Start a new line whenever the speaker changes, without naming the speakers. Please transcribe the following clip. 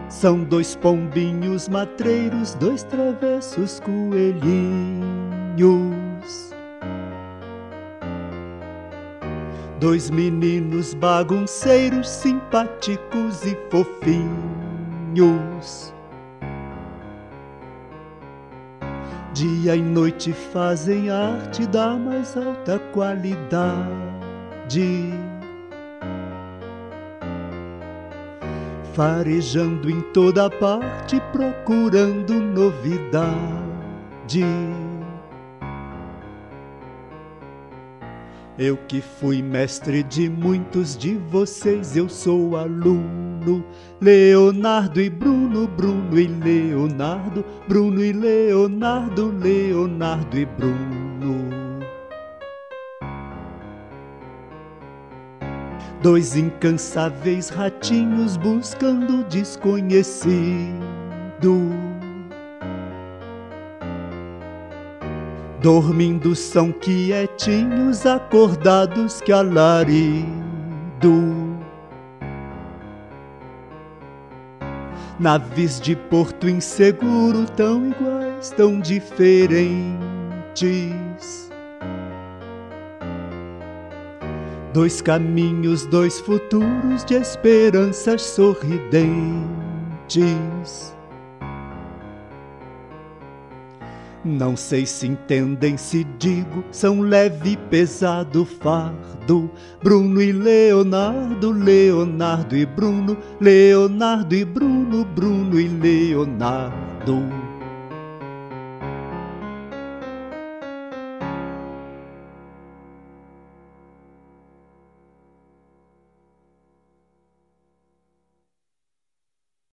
São dois pombinhos matreiros, dois travessos coelhinhos. Dois meninos bagunceiros, simpáticos e fofinhos. Dia e noite fazem arte da mais alta qualidade, farejando em toda parte, procurando novidade. Eu que fui mestre de muitos de vocês, eu sou aluno. Leonardo e Bruno, Bruno e Leonardo, Bruno e Leonardo, Leonardo e Bruno. Dois incansáveis ratinhos buscando o desconhecido, dormindo são quietinhos, acordados que alarido. Naves de porto inseguro, tão iguais, tão diferentes. Dois caminhos, dois futuros de esperanças sorridentes. Não sei se entendem se digo, são leve e pesado fardo. Bruno e Leonardo, Leonardo e Bruno, Leonardo e Bruno, Bruno e Leonardo.